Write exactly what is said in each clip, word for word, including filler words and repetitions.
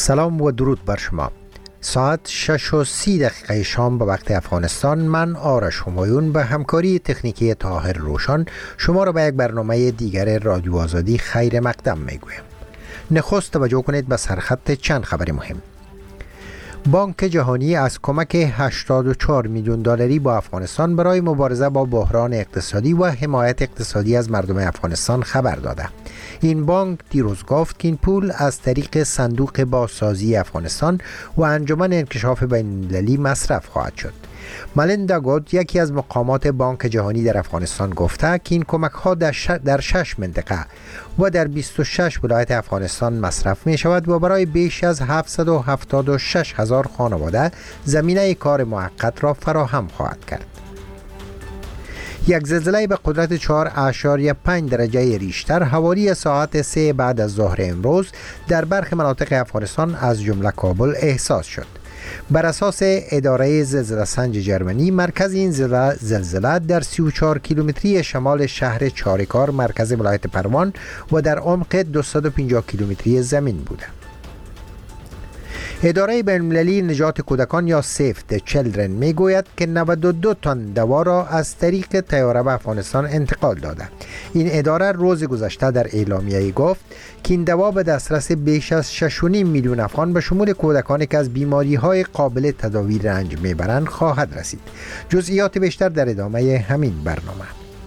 سلام و درود بر شما. ساعت شش و سی دقیقه شام به وقت افغانستان، من آرش همایون به همکاری تکنیکی طاهر روشن شما را به یک برنامه دیگر رادیو آزادی خیر مقدم میگویم. نخست توجه کنید به سرخط چند خبر مهم. بانک جهانی از کمک هشتاد و چهار میلیون دلاری با افغانستان برای مبارزه با بحران اقتصادی و حمایت اقتصادی از مردم افغانستان خبر داده. این بانک دیروز گفت که این پول از طریق صندوق بازسازی افغانستان و انجمن انکشاف بین‌المللی مصرف خواهد شد. ملیندا گوت، یکی از مقامات بانک جهانی در افغانستان، گفته که این کمک ها در, ش... در شش منطقه و در بیست و شش ولایت افغانستان مصرف می شود و برای بیش از هفتصد و هفتاد و شش هزار خانواده زمینه کار موقت را فراهم خواهد کرد. یک زلزله به قدرت چهار اعشاریه پنج درجه ریشتر حوالی ساعت سه بعد از ظهر امروز در برخی مناطق افغانستان از جمله کابل احساس شد. بر اساس اداره زلزله سنج جرمنی، مرکز این زلزله در سی و چهار کیلومتری شمال شهر چاریکار مرکز ولایت پروان و در عمق دویست و پنجاه کیلومتری زمین بوده. اداره بین‌المللی نجات کودکان یا سیف د چیلدرن می گوید که نود و دو تن دوا را از طریق طیاره به افغانستان انتقال داده. این اداره روز گذشته در اعلامیه گفت که این دوا به دسترس بیش از شش و نیم میلیون افغان به شمول کودکانی که از بیماری های قابل تداوی رنج میبرند خواهد رسید. جزئیات بیشتر در ادامه همین برنامه.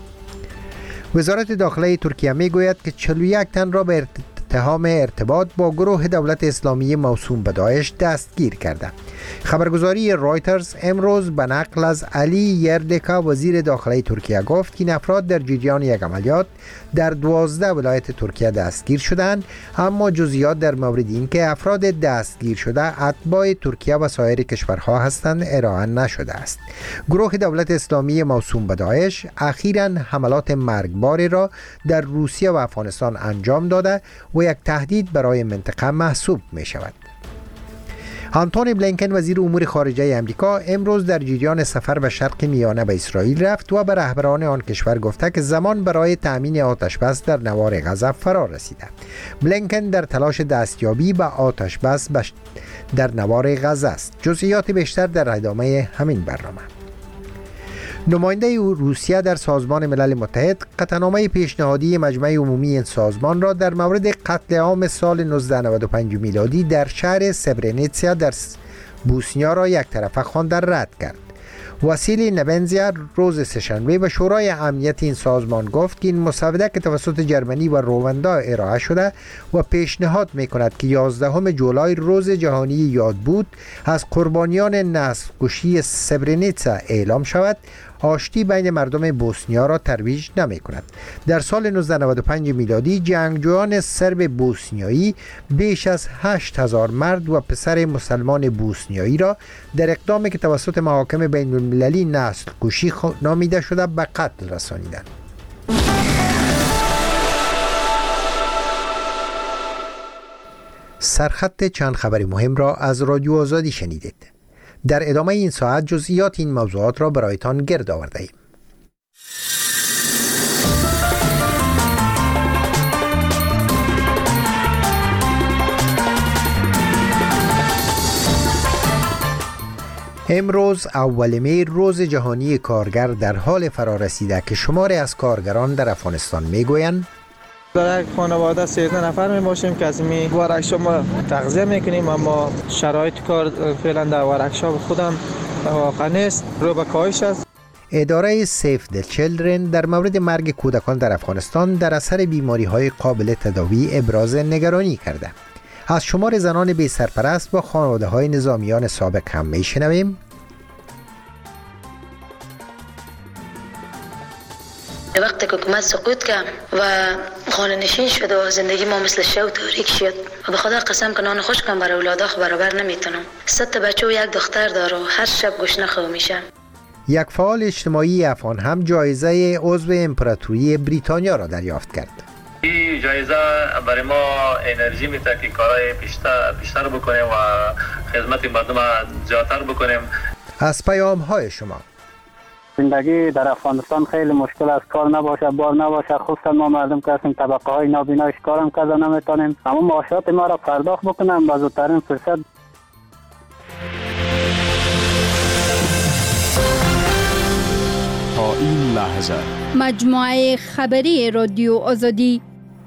وزارت داخله ترکیه می گوید که چهل و یک تن را به اتهام ارتباط با گروه دولت اسلامی موسوم به داعش دستگیر کرده. خبرگزاری رایترز امروز به نقل از علی یردکا وزیر داخله ترکیه گفت که این افراد در جریان یک عملیات در دوازده ولایت ترکیه دستگیر شدند، اما جزئیات در مورد این که افراد دستگیر شده اتباع ترکیه و سایر کشورها هستند ارائه نشده است. گروه دولت اسلامی موسوم به داعش اخیراً حملات مرگباری را در روسیه و افغانستان انجام داده و یک تهدید برای منطقه محسوب می شود. آنتونی بلینکن وزیر امور خارجه امریکا امروز در جریان سفر به شرق میانه به اسرائیل رفت و به رهبران آن کشور گفته که زمان برای تأمین آتش بس در نوار غزه فرا رسیده. بلینکن در تلاش دستیابی به آتش بس در نوار غزه است. جزئیات بیشتر در ادامه همین برنامه. نماینده روسیه در سازمان ملل متحد قطعنامه پیشنهادی مجمع عمومی این سازمان را در مورد قتل عام سال نوزده نود و پنج میلادی در شهر سبرنیتسیا در بوسنیا را یک طرفه خوانده رد کرد. واسیلی نبنزیا روز سه‌شنبه به شورای امنیت این سازمان گفت که این مسوده که توسط جرمنی و رواندا ارائه شده و پیشنهاد می‌کند که یازدهم جولای روز جهانی یاد بود از قربانیان نسل‌کشی سبرنیتسا اعلام شود، آشتی بین مردم بوسنیا را ترویج نمی کند. در سال نوزده نود و پنج میلادی جنگجویان سرب بوسنیایی بیش از هشت هزار مرد و پسر مسلمان بوسنیایی را در اقدامی که توسط محاکم بین المللی نسل کشی نامیده شده به قتل رسانیدند. سرخط چند خبر مهم را از رادیو آزادی شنیدید. در ادامه این ساعت جزئیات این موضوعات را برایتان گرد آورده ایم. امروز اول می روز جهانی کارگر در حال فرارسیده که شماری از کارگران در افغانستان میگویند در یک خانواده سیزده نفر می باشیم که از می ورکشاپ ما تغذیه میکنیم، اما شرایط کار فعلا در ورکشاپ خودم واقع نیست، رو به کاهش است. اداره سیف د چیلدرن در مورد مرگ کودکان در افغانستان در اثر بیماری های قابل تداوی ابراز نگرانی کرده. از شمار زنان بی سرپرست با خانواده های نظامیان سابق هم می شنویم. وقتی که حکومت سقوط کرد و خانه نشین شد و زندگی ما مثل شو تاریک شد و به خدا قسم که نان خوش کنم برای اولادا خو برابر نمیتونم. سه تا بچه و یک دختر داره و هر شب گشنه خو میشم. یک فعال اجتماعی افغان هم جایزه عضو امپراتوری بریتانیا را دریافت کرد. این جایزه برای ما انرژی میده که کارهای بیشتر بیشتر بکنیم و خدمت مردم زیادتر بکنیم. از پیام های شما زندگی در افغانستان خیلی مشکل است، کار نباشه، بار نباشه، خصوصا ما مردم که هستیم طبقه های نابینایش کارم کرده نمیتونیم، اما معاشات ما را پرداخت بکنم با زودترین فرصت. تا این لحظه مجموعه خبری رادیو آزادی.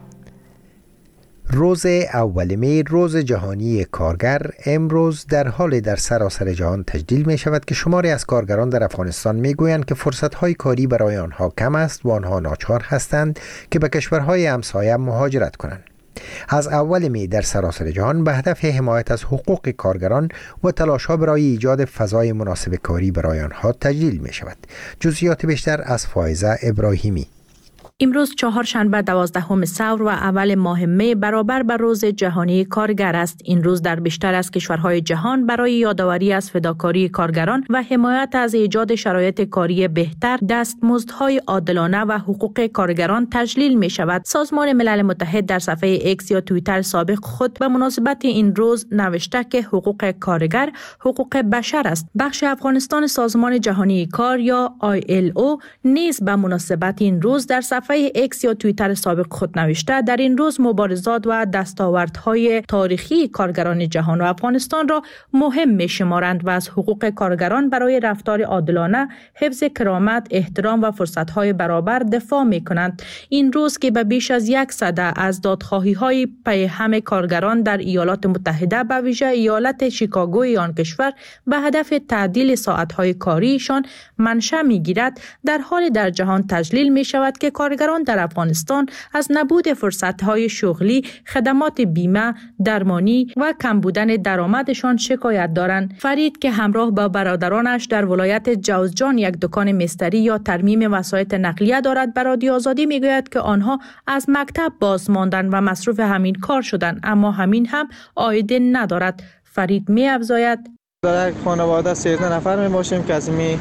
روز اول می، روز جهانی کارگر، امروز در حال در سراسر جهان تجلیل می شود که شماری از کارگران در افغانستان می گویند که فرصت‌های کاری برای آنها کم است و آنها ناچار هستند که به کشورهای همسایه مهاجرت کنند. از اول می در سراسر جهان به هدف حمایت از حقوق کارگران و تلاش‌ها برای ایجاد فضای مناسب کاری برای آنها تجلیل می شود. جزئیات بیشتر از فائزه ابراهیمی. امروز چهارشنبه دوازدهم ثور و اول ماه می برابر با روز جهانی کارگر است. این روز در بیشتر از کشورهای جهان برای یادآوری از فداکاری کارگران و حمایت از ایجاد شرایط کاری بهتر، دستمزدهای عادلانه و حقوق کارگران تجلیل می شود. سازمان ملل متحد در صفحه ایکس یا توییتر سابق خود به مناسبت این روز نوشته که حقوق کارگر حقوق بشر است. بخش افغانستان سازمان جهانی کار یا آی ال او نیز به مناسبت این روز در صفحه صفحه ایکس یا توییتر سابق خود نوشته در این روز مبارزات و دستاوردهای تاریخی کارگران جهان و افغانستان را مهم می شمارند و از حقوق کارگران برای رفتار عادلانه، حفظ کرامت، احترام و فرصتهای برابر دفاع می کنند. این روز که به بیش از یک سده از دادخواهی های پیهم کارگران در ایالات متحده به ویژه ایالت شیکاگوی آن کشور به هدف تعدیل ساعتهای کاریشان منشأ می گیرد، در حال در جهان تجلیل می شود که کارگران در افغانستان از نبود فرصت‌های شغلی، خدمات بیمه، درمانی و کم بودن درآمدشان شکایت دارند. فرید که همراه با برادرانش در ولایت جوزجان یک دکان مستری یا ترمیم وسایط نقلیه دارد، به رادیو آزادی میگوید که آنها از مکتب باز ماندند و مصروف همین کار شدند، اما همین هم عایده ندارد. فرید می افزاید: در یک خانواده سیزده نفر می باشیم که از می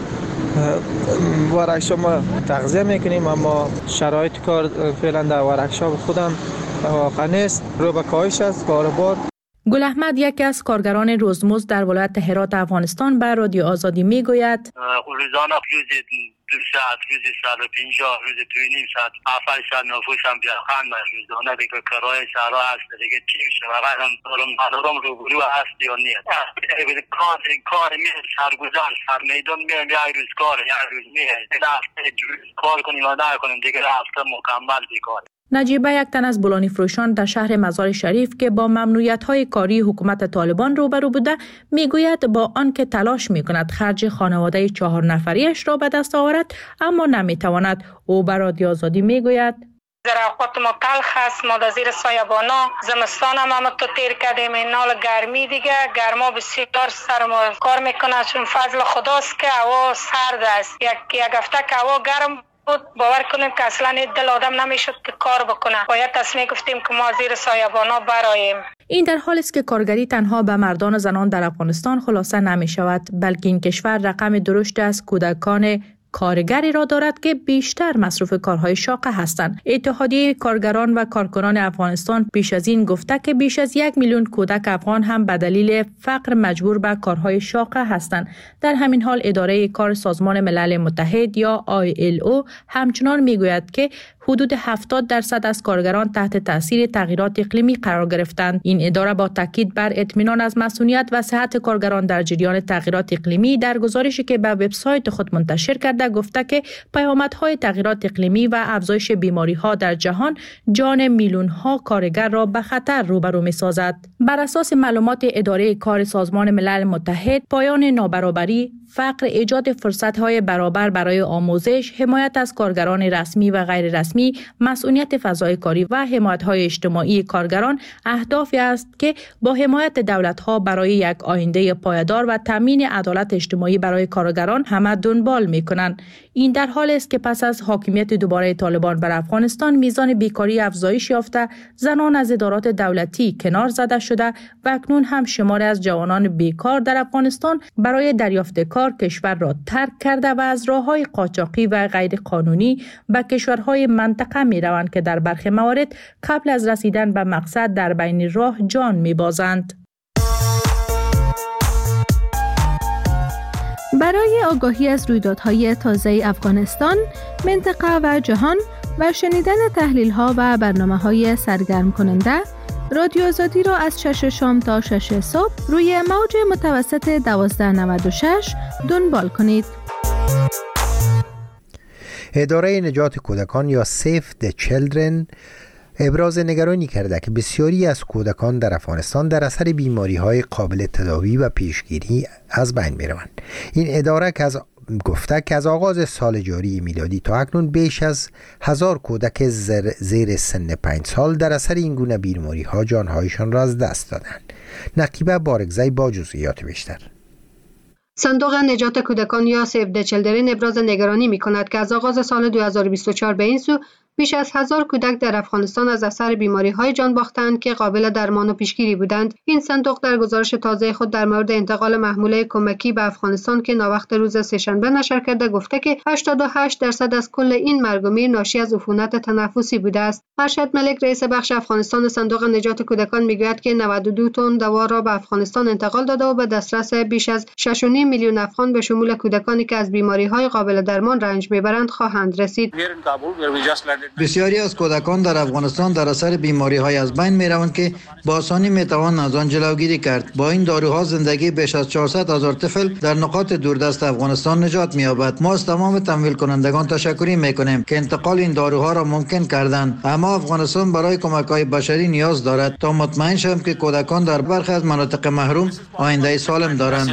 ورکشاپ ما تغذیه میکنیم، اما شرایط کار فعلا در ورکشاپ خودم واقع نیست، رو به کاهش است کاروبار. گل احمد یکی از کارگران روزمزد در ولایت هرات افغانستان به رادیو آزادی میگوید: روزانه روز دو ساعت، روز ساعت پنجاه، روز دو نیم ساعت، افر ساعت نفوس هم بیاخان من روزانه دیگه کرای شهرها هست دیگه چی میشه واقعا هم دارم دارم روبرو هست یا نیست. کار کار می سرگزار سر میدان میام یک روز کار یک روز میه دیگه هفته کار کنیم و نکنیم دیگه هفته مکمل بیکار. نجیبه یک تن از بولانی فروشان در شهر مزار شریف که با ممنوعیت‌های کاری حکومت طالبان روبرو بوده میگوید با آنکه تلاش میکند خرج خانواده چهار نفریش را به دست آورد اما نمیتواند. او به رادیو آزادی میگوید: زراعت ما تلخ است، ما در زیر سایبانا زمستان هم هم تو تیر کردیم، این نال گرمی دیگه گرما بسیار سرم کار میکنه، چون فضل خداست که هوا سرد است. یک یک هفته که هوا گرم بود باور کنیم که اصلا دل آدم نمیشد که کار بکنه. باید تصمیم گفتیم که ما زیر سایبانا براییم. این در حالی است که کارگری تنها به مردان و زنان در افغانستان خلاصه نمی شود، بلکه این کشور رقم درشت از کودکان کارگری را دارد که بیشتر مصروف کارهای شاقه هستند. اتحادیه کارگران و کارکنان افغانستان پیش از این گفته که بیش از یک میلیون کودک افغان هم به دلیل فقر مجبور به کارهای شاقه هستند. در همین حال اداره کار سازمان ملل متحد یا آی ال او همچنان میگوید که حدود هفتاد درصد از کارگران تحت تاثیر تغییرات اقلیمی قرار گرفتند. این اداره با تاکید بر اطمینان از مسئولیت و صحت کارگران در جریان تغییرات اقلیمی در گزارشی که به وبسایت خود منتشر کرده گفته که پیامدهای تغییرات اقلیمی و افزایش بیماری‌ها در جهان جان میلیون‌ها کارگر را به خطر روبرو می‌سازد. بر اساس معلومات اداره کار سازمان ملل متحد، پایان نابرابری، فقر، ایجاد فرصت‌های برابر برای آموزش، حمایت از کارگران رسمی و غیر رسمی، مسئولیت فضای کاری و حمایت‌های اجتماعی کارگران اهدافی است که با حمایت دولت‌ها برای یک آینده پایدار و تامین عدالت اجتماعی برای کارگران همه دنبال می‌کنند. این در حالی است که پس از حاکمیت دوباره طالبان بر افغانستان میزان بیکاری افزایش یافته، زنان از ادارات دولتی کنار زده شده و اکنون هم شماری از جوانان بیکار در افغانستان برای دریافت کار کشور را ترک کرده و از راه‌های قاچاقی و غیر قانونی به کشورهای منطقه می روند که در برخی موارد قبل از رسیدن به مقصد در بین راه جان می بازند. برای آگاهی از رویدادهای تازه افغانستان، منطقه و جهان و شنیدن تحلیل‌ها و برنامه‌های سرگرم کننده، رادیو آزادی را از شش شام تا شش صبح روی موج متوسط دوازده نود و شش دنبال کنید. اداره نجات کودکان یا سیف د چیلدرن ابراز نگرانی کرده که بسیاری از کودکان در افغانستان در اثر بیماری‌های قابل تداوی و پیشگیری از بین می‌روند. این اداره که از گفته که از آغاز سال جاری میلادی تا اکنون بیش از هزار کودک زیر سن پنج سال در اثر این گونه بیماری‌ها جانهایشان را از دست دادند. نقیبه بارگزی با جزئیات بیشتر. صندوق نجات کودکان یا سیو د چیلدرن ابراز نگرانی می‌کند که از آغاز سال دو هزار و بیست و چهار به این سو بیش از هزار کودک در افغانستان از اثر بیماری‌های جان باختند که قابل درمان و پیشگیری بودند. این صندوق در گزارش تازه خود در مورد انتقال محموله کمکی به افغانستان که ناوقت روز سه‌شنبه نشر کرده گفته که هشتاد و هشت درصد از کل این مرگ و میر ناشی از عفونت تنفسی بوده است. ارشد ملک رئیس بخش افغانستان صندوق نجات کودکان میگوید که نود و دو تن دوا را به افغانستان انتقال داده و به دسترس بیش از شش و نیم میلیون افغان به شمول کودکانی که از بیماری‌های قابل درمان رنج میبرند خواهند رسید. بسیاری از کودکان در افغانستان در اثر بیماری‌های از بین می‌روند که با آسانی می‌توان از آن جلوگیری کرد. با این داروها زندگی بیش از چهارصد هزار طفل در نقاط دوردست افغانستان نجات می‌یابد. ما از تمام تمویل کنندگان تشکر می‌کنیم که انتقال این داروها را ممکن کردند. اما افغانستان برای کمک‌های بشری نیاز دارد تا مطمئن شویم که کودکان در برخی از مناطق محروم آینده سالم دارند.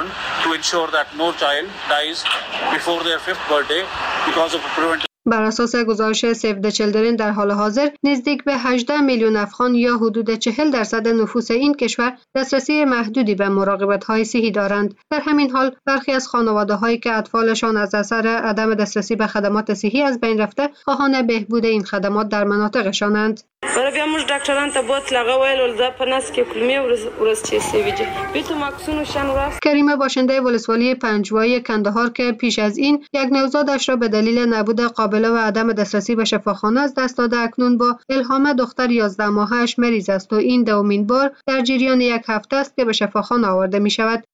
بر اساس گزارش سیو د چیلدرن در حال حاضر نزدیک به هجده میلیون افغان یا حدود چهل درصد نفوس این کشور دسترسی محدودی به مراقبت‌های صحی دارند. در همین حال برخی از خانواده‌هایی که اطفالشان از اثر عدم دسترسی به خدمات صحی از بین رفته خواهان بهبود این خدمات در مناطقشانند. برای بیا موږ ډاکټران ته بوتلغه ویل دا په نس کې کلمې ورس چې سیویجه بیتو ماکسونو شان ورس. کریمه باشنده ولسوالی پنجوایی کندهار که پیش از این یک نوزادش را به دلیل نبود قابله و عدم دسترسی به شفاخانه از دست داده اکنون با الهام دختر یازده ماهش مریض است و این دومین بار در جریان یک هفته است که به شفاخانه آورده می شود.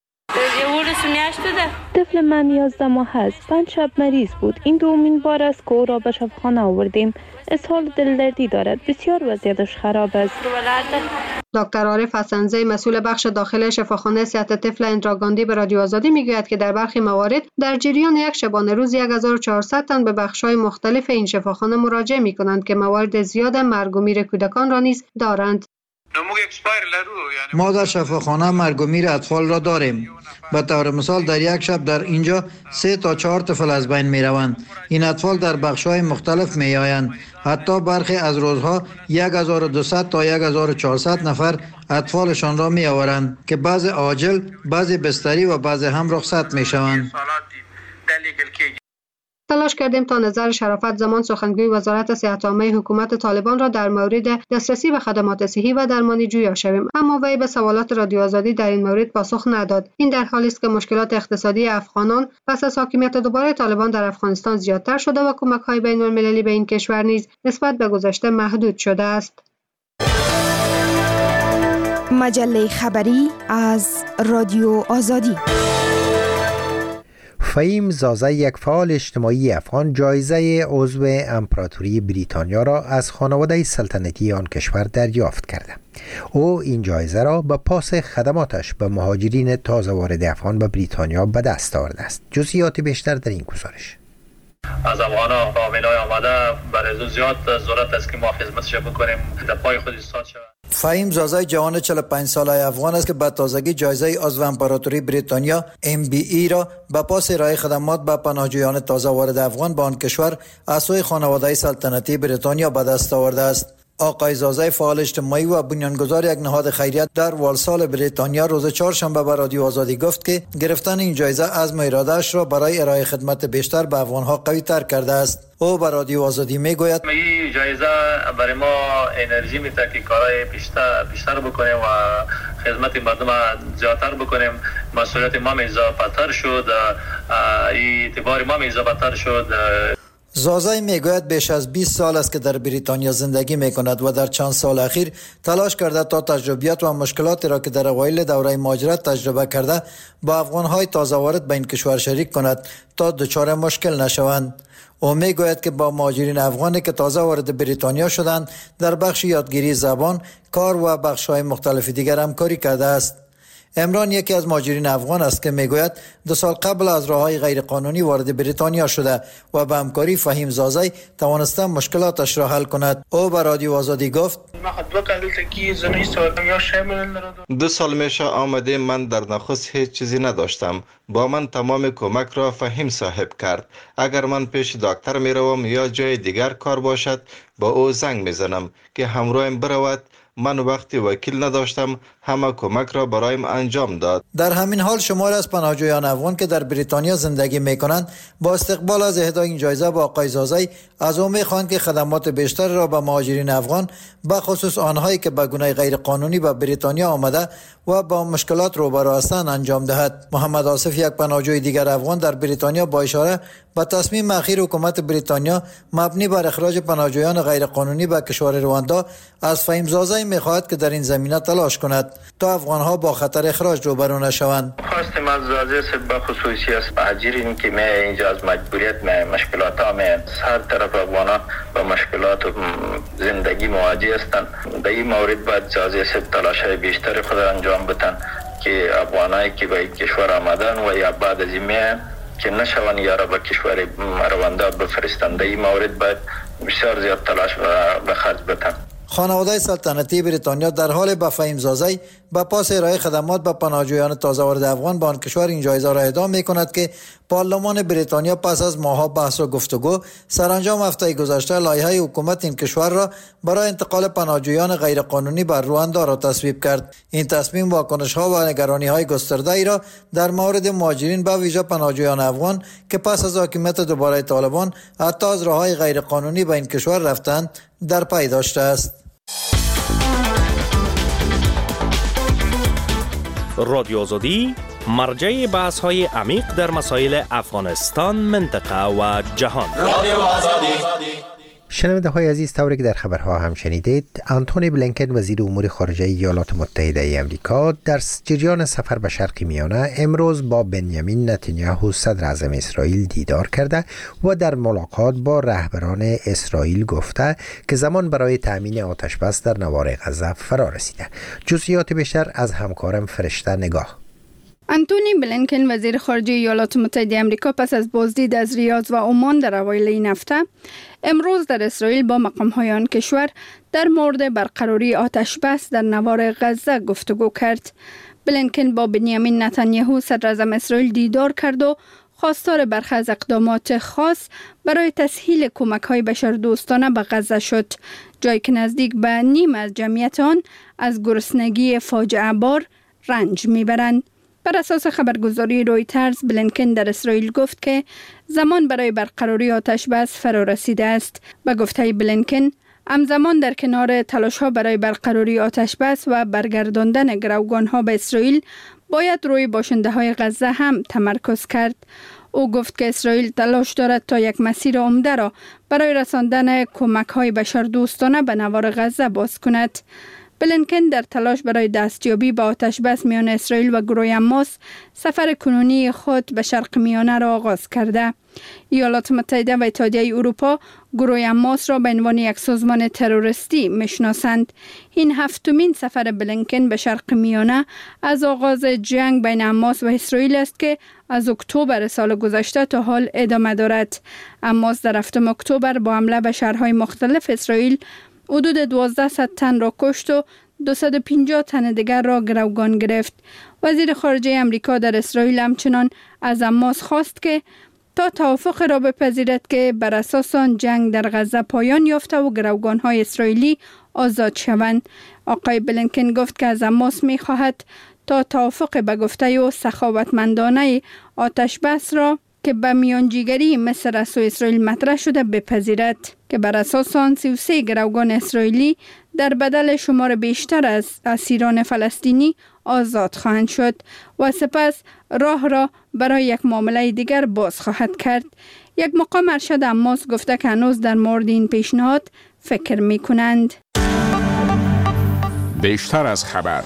طفل من یازده ماه است. پنج شب مریض بود. این دومین بار است که او را به شفاخانه آوردیم. اسهال دلدردی دارد. بسیار وضعیتش خراب است. دکتر عارف حسن‌زی مسئول بخش داخل شفاخانه صحت طفل اندراگاندی به رادیو آزادی میگوید که در برخی موارد در جریان یک شبانه روز یک هزار و چهارصد تن به بخش‌های مختلف این شفاخانه مراجعه می‌کنند که موارد زیاد مرگ و میر کودکان را نیز دارند. ما در شفاخانه مرگ و میر اطفال را داریم. به طور مثال در یک شب در اینجا سه تا چهار طفل از بین می روند. این اطفال در بخش‌های مختلف می آیند. حتی برخی از روزها یک هزار و دویست تا یک هزار و چهارصد نفر اطفالشان را می آورند که بعضی عاجل، بعضی بستری و بعضی هم رخصت می شوند. تلاش کردیم تا نظر شرافت زمان سخنگوی وزارت صحت عامه حکومت طالبان را در مورد دسترسی به خدمات صحی و درمانی جویا شویم، اما وی به سوالات رادیو آزادی در این مورد پاسخ نداد. این در حالی است که مشکلات اقتصادی افغانان پس از حاکمیت دوباره طالبان در افغانستان زیادتر شده و کمک‌های بین‌المللی به این کشور نیز نسبت به گذشته محدود شده است. مجله خبری از رادیو آزادی. فهیم زازه، یک فعال اجتماعی افغان، جایزه عضو امپراتوری بریتانیا را از خانواده سلطنتی آن کشور دریافت کرده. او این جایزه را به پاس خدماتش به مهاجرین تازه وارد افغان به بریتانیا به دست آورده است. جزئیات بیشتر در این گزارش. از افغان‌ها فامیلای آمده برای زیاد ضرورت است که ما خدمتش بکنیم در پای خود ایستاد شود. فهیم زازه جوان چهل و پنج ساله افغان است که به تازگی جایزه عضو امپراتوری بریتانیا ام بی ای را به پاس ارائه خدمات به پناهجویان تازه وارد افغان به آن کشور از سوی خانواده سلطنتی بریتانیا به دست آورده است. آقای زازه، فعال اجتماعی و بنیانگذار یک نهاد خیریت در والسال بریتانیا، روز چهارشنبه به رادیو آزادی گفت که گرفتن این جایزه عزم و اراده‌اش را برای ارائه خدمت بیشتر به افغان‌ها قوی تر کرده است. او به رادیو آزادی میگوید این جایزه برای ما انرژی میده که کارهای بیشتر بیشتر بکنیم و خدمت مردم زیادتر بکنیم. مسئولیت ما اضافه تر شد، اعتبار ما اضافه تر شد. زازای میگوید بیش از بیست سال است که در بریتانیا زندگی میکند و در چند سال اخیر تلاش کرده تا تجربیات و مشکلاتی را که در اوایل دوره مهاجرت تجربه کرده با افغانهای تازه وارد به این کشور شریک کند تا دچار مشکل نشوند. او میگوید که با مهاجرین افغانی که تازه وارد بریتانیا شدند در بخش یادگیری زبان، کار و بخش‌های مختلف دیگر همکاری کرده است. عمران یکی از مهاجرین افغان است که میگوید دو سال قبل از راههای غیرقانونی وارد بریتانیا شده و به همکاری فهیم زازای توانسته مشکلاتش را حل کند. او به رادیو آزادی گفت: دو سال میشه آمده، من در نخست هیچ چیزی نداشتم. با من تمام کمک را فهیم صاحب کرد. اگر من پیش دکتر میروم یا جای دیگر کار باشد با او زنگ میزنم که همراهم برود. من وقتی وکیل نداشتم همه کمک را برایم انجام داد. در همین حال شمار از پناهجویان افغان که در بریتانیا زندگی میکنند با استقبال از اهدای این جایزه با آقای زازای از او میخواهند که خدمات بیشتر را به مهاجرین افغان به خصوص آنهایی که به گونه غیر قانونی به بریتانیا آمده و با مشکلات روبرو هستند انجام دهد. محمد آصف، یک پناهجوی دیگر افغان در بریتانیا، با اشاره به تصمیم اخیر حکومت بریتانیا مبنی بر اخراج پناهجویان غیر قانونی به کشور رواندا از فهیم زازای میخواهد که در این زمینه تلاش کند تا افغانها با خطر اخراج روبرو نشوند. خواستم از زازای به خصوصی است مهاجرین که می اینجا از مجبوریت می مشکلات ها می هر طرف افغانها با مشکلات و زندگی مواجه هستند. در این مورد باید زازای تلاش های بیشتر خود انجام بدن که افغانایی که به کشور آمدن و یا بعد از این می که نشوند یا را به کشور رواندا بفرستند. در این مورد باید بسیار زیاد تلاش و خرج بدن. خانواده سلطنتی بریتانیا در حال به فهیم زازای به پاس ارائه خدمات به پناهجویان تازه وارد افغان به آن کشور این جایزه را اهدا می کند که پارلمان بریتانیا پس از ماه‌ها بحث و گفتگو سرانجام هفته گذشته لایحه حکومت این کشور را برای انتقال پناهجویان غیرقانونی بر رواندا را تصویب کرد. این تصمیم واکنش‌ها و نگرانی‌های گسترده‌ای را در مورد مهاجرین به ویژه پناهجویان افغان که پس از حاکمیت دوباره طالبان حتی از راه‌های غیرقانونی به این کشور رفتند در پی داشته است. رادیو آزادی مرجع بحث های عمیق در مسائل افغانستان، منطقه و جهان. رادیو آزادی. شنونده های عزیز، طوری که در خبرها هم شنیدید، آنتونی بلینکن وزیر امور خارجه ایالات متحده ای آمریکا در جریان سفر به شرق میانه امروز با بنیامین نتانیاهو صدر اعظم اسرائیل دیدار کرده و در ملاقات با رهبران اسرائیل گفته که زمان برای تأمین آتش بس در نوار غزه فرا رسیده. جزئیات بیشتر از همکارم فرشته نگاه. آنتونی بلینکن وزیر خارجه ایالات متحده آمریکا پس از بازدید از ریاض و عمان در اوایل این هفته امروز در اسرائیل با مقام‌های آن کشور در مورد برقراری آتش بس در نوار غزه گفتگو کرد. بلینکن با بنیامین نتانیاهو صدر اعظم اسرائیل دیدار کرد و خواستار برخی از اقدامات خاص برای تسهیل کمک‌های بشردوستانه به غزه شد، جایی که نزدیک به نیم از جمعیت آن از گرسنگی فاجعه بار رنج میبرند. بر اساس خبرگزاری رویترز، بلینکن در اسرائیل گفت که زمان برای برقراری آتش بس فرا رسیده است. به گفته بلینکن، همزمان در کنار تلاش‌ها برای برقراری آتش بس و برگرداندن گروگان‌ها به اسرائیل، باید روی باشنده‌های غزه هم تمرکز کرد. او گفت که اسرائیل تلاش دارد تا یک مسیر عمده را برای رساندن کمک‌های بشردوستانه به نوار غزه باز کند. بلینکن در تلاش برای دستیابی به آتش بس میان اسرائیل و گروه حماس سفر کنونی خود به شرق میانه را آغاز کرده. ایالات متحده و اتحادیه اروپا گروه حماس را به عنوان یک سازمان تروریستی میشناسند. این هفتمین سفر بلینکن به شرق میانه از آغاز جنگ بین حماس و اسرائیل است که از اکتبر سال گذشته تا حال ادامه دارد. حماس در هفتم اکتبر با حمله به شهرهای مختلف اسرائیل حدود دوازده تن را کشت و دویست و پنجاه تن دیگر را گروگان گرفت. وزیر خارجه امریکا در اسرائیل همچنان از حماس خواست که تا توافق را بپذیرد که بر اساس آن جنگ در غزه پایان یافته و گروگان‌های اسرائیلی آزاد شوند. آقای بلینکن گفت که از حماس می‌خواهد تا توافق به گفته او سخاوتمندانه آتش بس را که به میانجیگری مصر از سوی اسرائیل مطرح شده بپذیرد که بر اساس آن سی و سه گروگان اسرائیلی در بدل شمار بیشتر از اسیران فلسطینی آزاد خواهند شد و سپس راه را برای یک معامله دیگر باز خواهد کرد. یک مقام ارشد اماس گفته که هنوز در مورد این پیشنهاد فکر می کنند. بیشتر از خبر.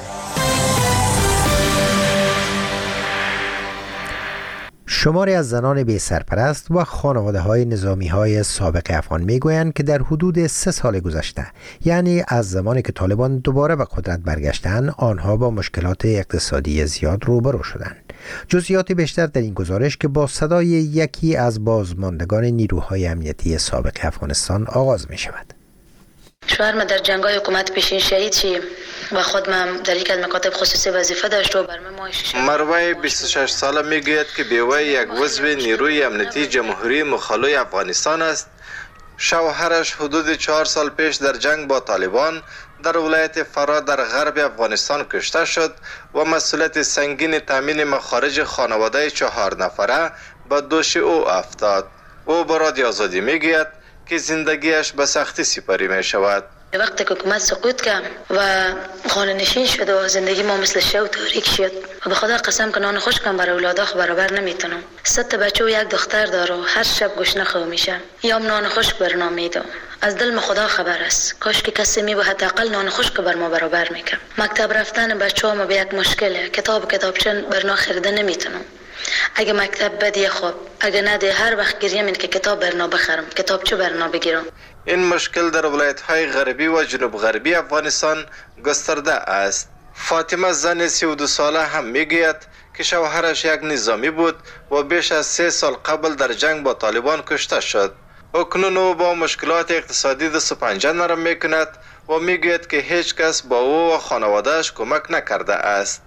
شماری از زنان بی سرپرست و خانواده های نظامی های سابق افغان می گویند که در حدود سه سال گذشته، یعنی از زمانی که طالبان دوباره به قدرت برگشتند، آنها با مشکلات اقتصادی زیاد روبرو شدند. جزئیات بیشتر در این گزارش که با صدای یکی از بازماندگان نیروهای امنیتی سابق افغانستان آغاز می شود. شوهرم در جنگ‌های حکومت پیشین شهید شد و خودم در یک از مکاتب خصوصی وظیفه داشت و برنامه ماه شش. مروه بیست و شش ساله میگوید که بیوه یک عضو نیروی امنیتی جمهوری مخالف افغانستان است. شوهرش حدود چهار سال پیش در جنگ با طالبان در ولایت فرا در غرب افغانستان کشته شد و مسئولیت سنگین تامین مخارج خانواده چهار نفره به دوش او افتاد. او به رادیو آزادی میگوید که زندگیش به سختی سپری می شود. وقتی که حکومت سقوط کرد و خانه نشین شد و زندگی ما مثل شو تاریک شد و به خدا قسم که نان خوش کنم برای اولادا خو برابر نمیتونم. سه تا بچه و یک دختر داره و هر شب گشنه خو میشه. یا نان خوش برنامه میدم. از دل ما خدا خبر است. کاش که کسی می بود حداقل نان خوش که بر ما برابر میکنه. مکتب رفتن بچه‌ها به یک مشکله. کتاب کتابچه برنا خریده نمیتونم. اگه مکتب بدی خوب، اگه نده هر وقت گریه من که کتاب برنا بخرم، کتاب چه برنا بگیرم. این مشکل در ولایت‌های غربی و جنوب غربی افغانستان گسترده است. فاطمه زن سی و دو ساله هم میگوید که شوهرش یک نظامی بود و بیش از سه سال قبل در جنگ با طالبان کشته شد. اکنون او با مشکلات اقتصادی دست و پنجه نرم میکند و میگوید که هیچ کس با او و خانوادهش کمک نکرده است.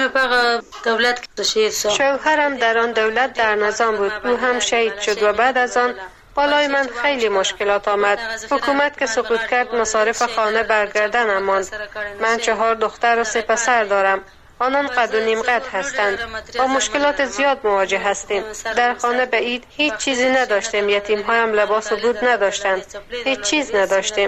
شوهرم در آن دولت در نظام بود. او هم شهید شد و بعد از آن بالای من خیلی مشکلات آمد. حکومت که سقوط کرد مصارف خانه برگردن ماند. من چهار دختر و سه پسر دارم. آنان قد و نیم قد هستند. با مشکلات زیاد مواجه هستیم. در خانه به عید هیچ چیزی نداشتیم. یتیم هایم لباس و بود نداشتند. هیچ چیز نداشتیم.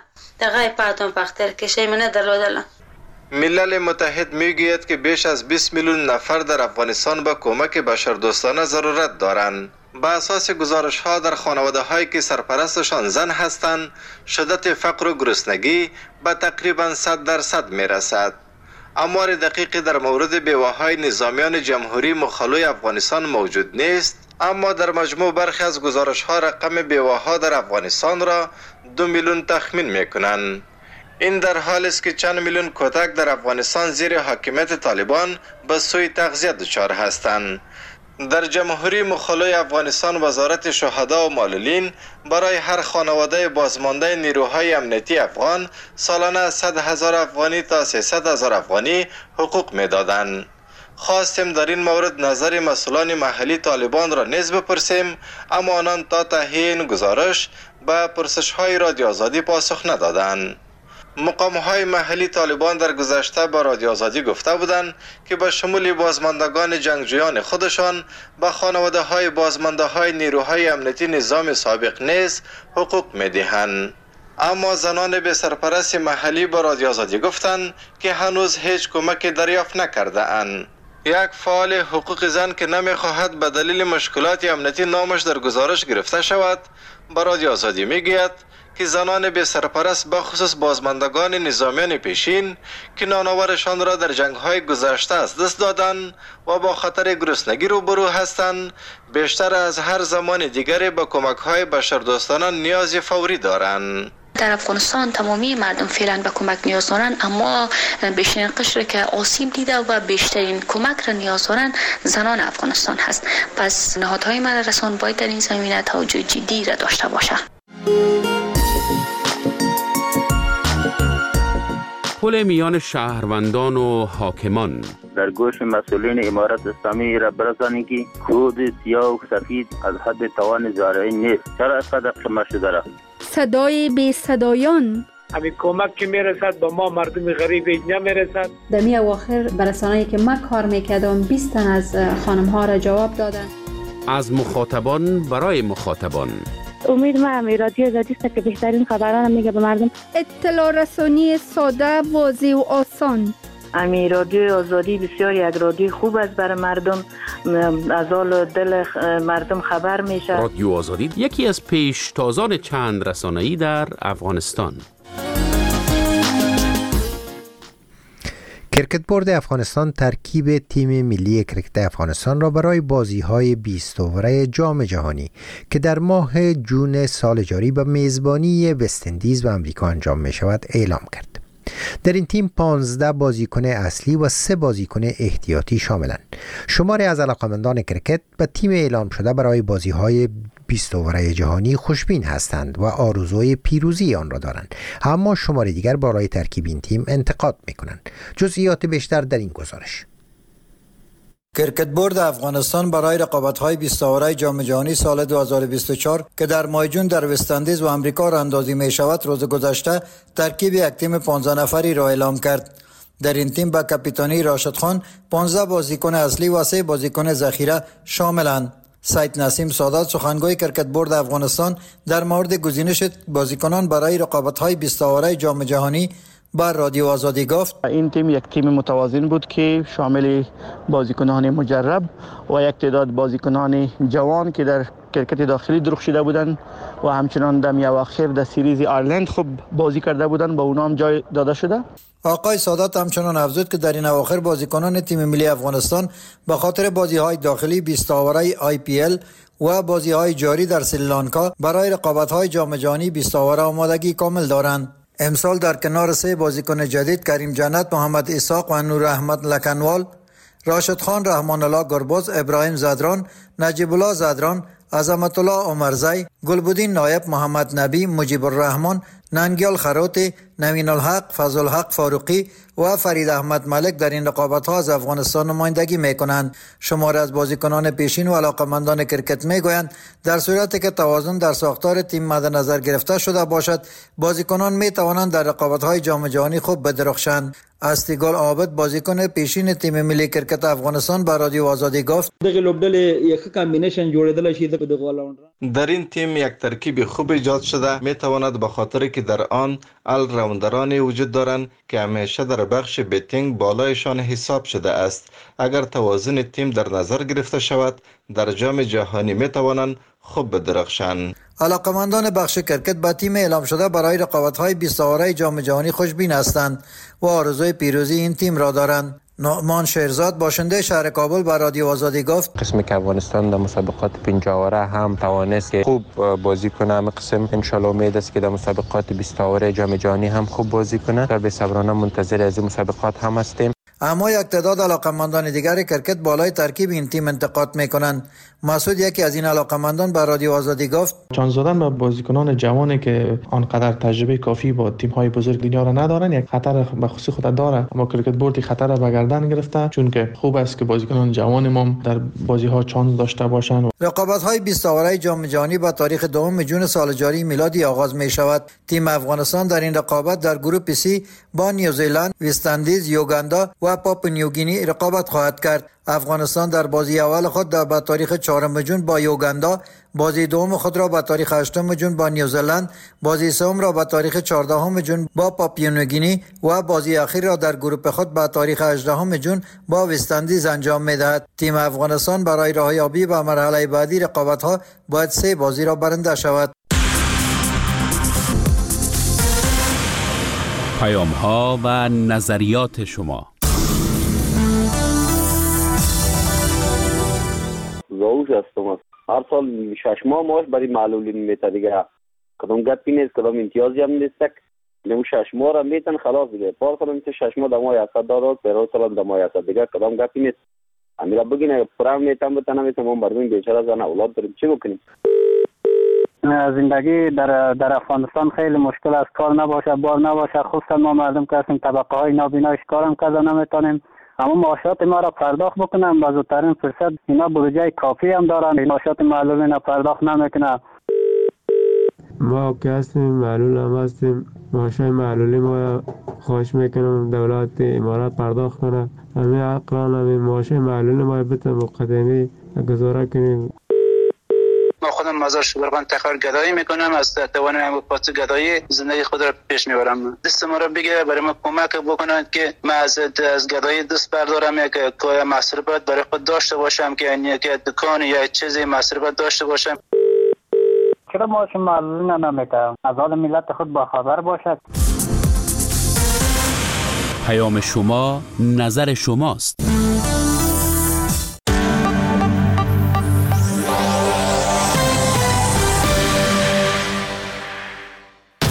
ملل متحد میگوید که بیش از بیست میلیون نفر در افغانستان به کمک بشردوستانه ضرورت دارند. به اساس گزارش ها در خانواده هایی که سرپرستشان زن هستند، شدت فقر و گرسنگی به تقریبا صد درصد می رسد. آمار دقیقی در مورد بیواهای نظامیان جمهوری مخالف افغانستان موجود نیست، اما در مجموع برخی از گزارش ها رقم بیواها در افغانستان را دو میلیون تخمین می کنند. این در حالی است که چند میلیون کودک در افغانستان زیر حاکمیت طالبان به سوی تغذیه دچار هستند. در جمهوری مخالف افغانستان وزارت شهدا و معلولین برای هر خانواده بازمانده نیروهای امنیتی افغان سالانه صد هزار افغانی تا سیصد هزار افغانی حقوق می‌دادند. خواستیم در این مورد نظر مسئولان محلی طالبان را نیز بپرسیم، اما آنان تا تهیه این گزارش به پرسش‌های رادیو آزادی پاسخ ندادند. مقام‌های محلی طالبان در گذشته با رادیو آزادی گفته بودند که به شمول بازماندگان جنگجویان خودشان به خانواده‌های بازمانده‌های نیروهای امنیتی نظام سابق نیز حقوق می‌دهند. اما زنان به سرپرست محلی با رادیو آزادی گفتند که هنوز هیچ کمکی دریافت نکرده اند. یک فعال حقوق زن که نمی‌خواهد به دلیل مشکلات امنیتی نامش در گزارش گرفته شود، با رادیو آزادی می‌گوید که زنان به سرپرست به خصوص بازماندگان نظامیان پیشین که نانآورشان را در جنگ‌های گذشته از دست دادند و با خطر گرسنگی روبرو هستند، بیشتر از هر زمان دیگری به کمک‌های بشردوستانه نیاز فوری دارند. در افغانستان تمامی مردم فعلا به کمک نیاز دارند، اما بیشترین قشری که آسیب دیده و بیشترین کمک را نیاز دارند زنان افغانستان هست. پس نهادهای من رسان باید در این زمینه توجه جدی را داشته باشه. پل میان شهروندان و حاکمان در گوش مسئولین امارت اسلامی را برسانید که کود سیاه و سفید از حد توان زارعی نیست. چرا از قدر شما شده را؟ صدای بی صدایان همین کمک که میرسد با ما مردم غریب نمیرسد. در می اواخر برسانه‌ای که من کار میکردم بیست تن از خانم ها را جواب دادن. از مخاطبان برای مخاطبان. امید ما رادیو آزادی است که بهترین خبران میگه به مردم. اطلاع رسانی ساده، واضح و آسان. امی رادیو آزادی بسیار یک رادیو خوب است برای مردم، از حال دل مردم خبر میشه. رادیو آزادی یکی از پیشتازان چند رسانه‌ای در افغانستان. کرکت بورد افغانستان ترکیب تیم ملی کرکت افغانستان را برای بازی‌های بیست اوره جام جهانی که در ماه جون سال جاری به میزبانی وست اندیز و آمریکا انجام می‌شود اعلام کرد. در این تیم پانزده بازیکن اصلی و سه بازیکن احتیاطی شاملند. شماری از علاقه‌مندان کرکت به تیم اعلام شده برای بازی‌های بیست اوره جهانی خوشبین هستند و آرزوی پیروزی آن را دارند، اما شماری دیگر برای ترکیب این تیم انتقاد می‌کنند. جزئیات بیشتر در این گزارش. کرکت بورد افغانستان برای رقابت‌های بیست اوره جام جهانی سال دو هزار و بیست و چهار که در ماه جون در وست اندیز و آمریکا راه‌اندازی می‌شود روز گذشته ترکیب یک تیم پانزده نفری را اعلام کرد. در این تیم با کاپیتانی راشد خان پانزده بازیکن اصلی و سه بازیکن ذخیره شاملند. سید نسیم سادات سخنگوی کرکت بورد افغانستان در مورد گزینش بازیکنان برای رقابت‌های بیست اوره جام جهانی بر رادیو آزادی گفت این تیم یک تیم متوازن بود که شامل بازیکنان مجرب و یک تعداد بازیکنان جوان که در کرکت داخلی درخشیده بودند و همچنان در اواخر در سریز آیرلند خوب بازی کرده بودند، با اونها هم جای داده شده. آقای سادات همچنان افزود که در این اواخر بازیکنان تیم ملی افغانستان به خاطر بازی‌های داخلی بیست اوره آی پی ال و بازی‌های جاری در سریلانکا برای رقابت‌های جام جهانی بیست اوره آمادگی کامل دارند. امسال در کنار سه بازیکن جدید کریم جنت، محمد اسحاق و نور احمد لکنوال، راشد خان، رحمان الله گربز، ابراهیم زدران، نجیب الله زدران، عظمت الله عمرزی، گلبدین نایب، محمد نبی، مجیب الرحمن، ننگیال خروتی، نوین الحق، فضل الحق فاروقی و فرید احمد ملک در این رقابت‌ها از افغانستان نمایندگی می‌کنند. شماری از بازیکنان پیشین و علاقه‌مندان کرکت می‌گویند در صورتی که توازن در ساختار تیم مد نظر گرفته شده باشد، بازیکنان می‌توانند در رقابت‌های جام جهانی خوب بدرخشند. استیگال عابد بازیکن پیشین تیم ملی کرکت افغانستان با رادیو آزادی گفت دغه لوبډل یک کمبینیشن جوړیدل شي د در این تیم یک ترکیب خوب ایجاد شده میتواند به خاطر که در آن ال راوندرانی وجود دارند که همیشه در بخش بیتینگ بالایشان حساب شده است. اگر توازن تیم در نظر گرفته شود در جام جهانی میتوانند خوب بدرخشند. علاقه‌مندان بخش کرکت با تیم اعلام شده برای رقابت‌های بیست اوره جام جهانی خوشبین هستند و آرزوی پیروزی این تیم را دارند. نعمان شیرزاد باشنده شهر کابل با رادیو آزادی گفت قسمی که افغانستان در مسابقات پنجاه اوره هم توانست که خوب بازی کنه، هم قسم ان شاء الله امید است که در مسابقات بیست اوره جام جهانی هم خوب بازی کنه و به صبرانه منتظر از این مسابقات هم هستیم. اما یک تعداد علاقه‌مندان دیگر کرکت بالای ترکیب این تیم انتقاد میکنند. مسعود یکی از این علاقه‌مندان به رادیو آزادی گفت چانس دادن به بازیکنان جوانی که آنقدر تجربه کافی با تیم‌های بزرگ دنیا را ندارن یک خطر به خصوص خود داره، اما کرکت بورد خطر را به گردن گرفته، چون که خوب است که بازیکنان جوان ما در بازی‌ها چانس داشته باشند. رقابت‌های بیست اوره جام جهانی با تاریخ دوم جون سال جاری میلادی آغاز می‌شود. تیم افغانستان در این رقابت در گروه سی با نیوزیلند، وست اندیز، یوگاندا و پاپو نیوگینی رقابت خواهد کرد. افغانستان در بازی اول خود در با تاریخ چهارم جون با یوگاندا، بازی دوم خود را با تاریخ هشتم جون با نیوزیلند، بازی سوم را با تاریخ چهاردهم جون با پاپو نیوگینی و بازی اخیر را در گروه خود با تاریخ هجدهم جون با وست اندیز انجام می‌دهد. تیم افغانستان برای راهیابی به مرحله بعدی رقابت‌ها باید سه بازی را برنده شود. پیام‌ها و نظریات شما. زوج هستم. هر سال شش ماه ماش برای معلولین میته دیگه. کدام گپی نیست، کدام امتیازی هم نیست. نمو شش ماه را میتن خلاص دیگه. پار کنم که شش ماه دمای هست دارد، پیرو سال دمای هست دیگه. کدام گپی نیست. امیرا بگین پرام میتم بتنم میتم ما مردم بیچاره زن اولاد داریم چی بکنیم؟ زندگی در در افغانستان خیلی مشکل است، کار نباشه، بار نباشه، خصوصا ما مردم که هستیم طبقه های نابینا کارم کردن نمیتونیم، اما معاشات ما را پرداخت بکنم با زودترین فرصت. اینا بودجه کافی هم دارن، معاشات معلولین را پرداخت نمیکنن. ما که هستیم معلول هم هستیم، معاشای معلولی ما خواهش میکنم دولت امارات پرداخت کنه، همین اقران همین معاشای معلولی ما بتن مقدمی گزاره کنیم. ما خودم مزار شبرغان تخار گدایی میکنم، از توانم پاس گدایی زندگی خود را پیش میبرم. دست ما را بگیره برای ما کمک بکنند که ما از از گدایی دست بردارم، یک کار مصرفات برای خود داشته باشم که یک دکان یا چیزی مصرفات داشته باشم. چرا ما شما معلوم نمیکنم از حال ملت خود با خبر باشد. پیام شما نظر شماست.